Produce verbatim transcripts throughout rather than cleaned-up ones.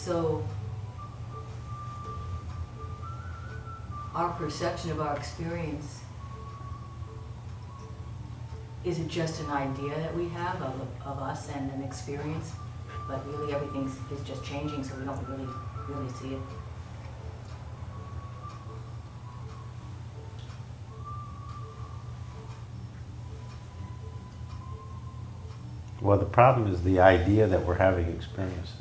So our perception of our experience, is it just an idea that we have of, of us and an experience, but really everything is just changing, so we don't really, really see it? Well, the problem is the idea that we're having experiences.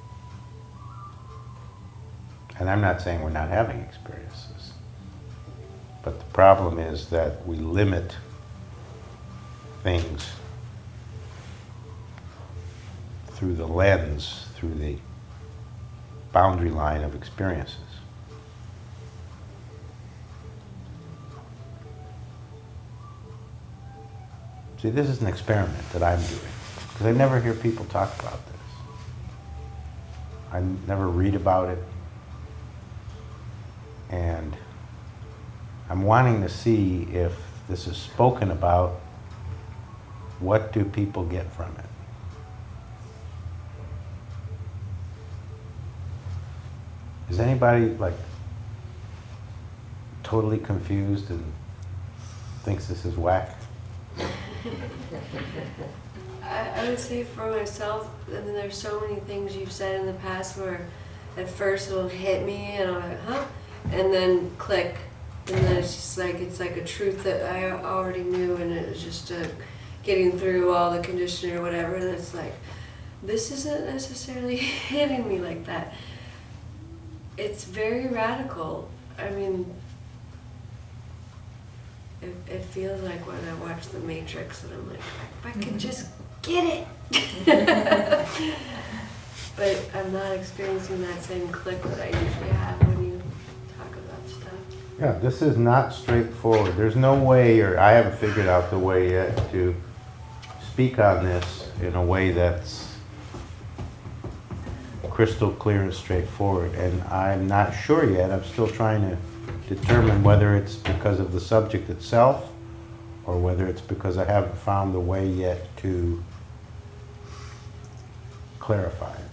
And I'm not saying we're not having experiences. But the problem is that we limit things through the lens, through the boundary line of experiences. See, this is an experiment that I'm doing, because I never hear people talk about this. I never read about it. And I'm wanting to see if this is spoken about, what do people get from it? Is anybody like totally confused and thinks this is whack? I, I would say for myself, I mean, there's so many things you've said in the past where at first it'll hit me and I'm like, huh? And then click. And then it's just like, it's like a truth that I already knew, and it was just uh, getting through all the conditioning or whatever, and it's like, this isn't necessarily hitting me like that. It's very radical. I mean, it, it feels like when I watch The Matrix and I'm like, if I could just get it. But I'm not experiencing that same click that I usually have when you talk about stuff. Yeah, this is not straightforward. There's no way, or I haven't figured out the way yet to speak on this in a way that's crystal clear and straightforward. And I'm not sure yet. I'm still trying to determine whether it's because of the subject itself or whether it's because I haven't found the way yet to clarify it.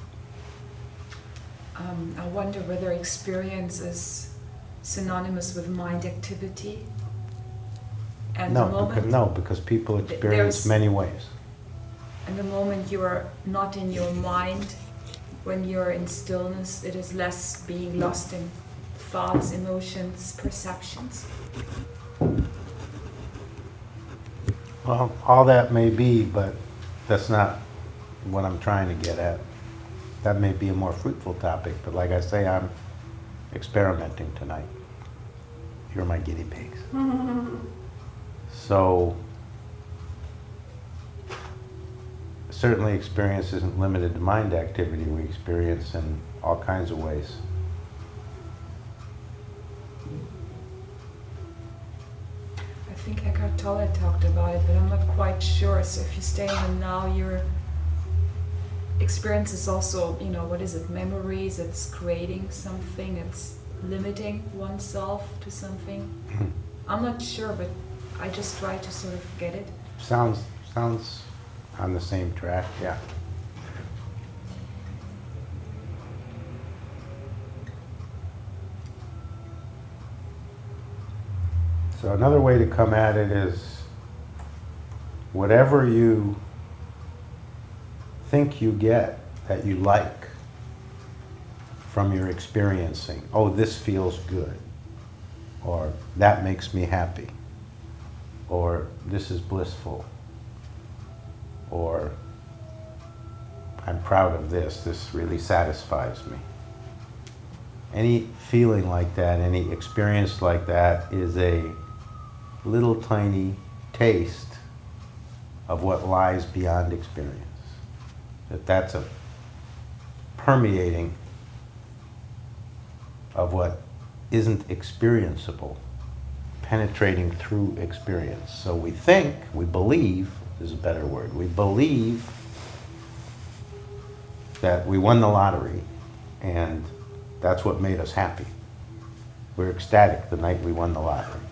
Um, I wonder whether experience is synonymous with mind activity. And No, the moment, because, no, because people experience there's- many ways. and the moment you are not in your mind, when you're in stillness, it is less being lost in thoughts, emotions, perceptions. Well, all that may be, but that's not what I'm trying to get at. That may be a more fruitful topic, but like I say, I'm experimenting tonight. You're my guinea pigs. So, certainly experience isn't limited to mind activity. We experience in all kinds of ways. I think Eckhart Tolle talked about it, but I'm not quite sure. So if you stay in the now, your experience is also, you know, what is it? Memories, it's creating something, it's limiting oneself to something. I'm not sure, but I just try to sort of get it. Sounds, sounds on the same track, yeah. So another way to come at it is whatever you think you get that you like from your experiencing. Oh, this feels good. Or that makes me happy. Or this is blissful. Or I'm proud of this. This really satisfies me. Any feeling like that, any experience like that is a little tiny taste of what lies beyond experience. That that's a permeating of what isn't experienceable, penetrating through experience. So we think, we believe, is a better word, we believe that we won the lottery and that's what made us happy. We're ecstatic the night we won the lottery.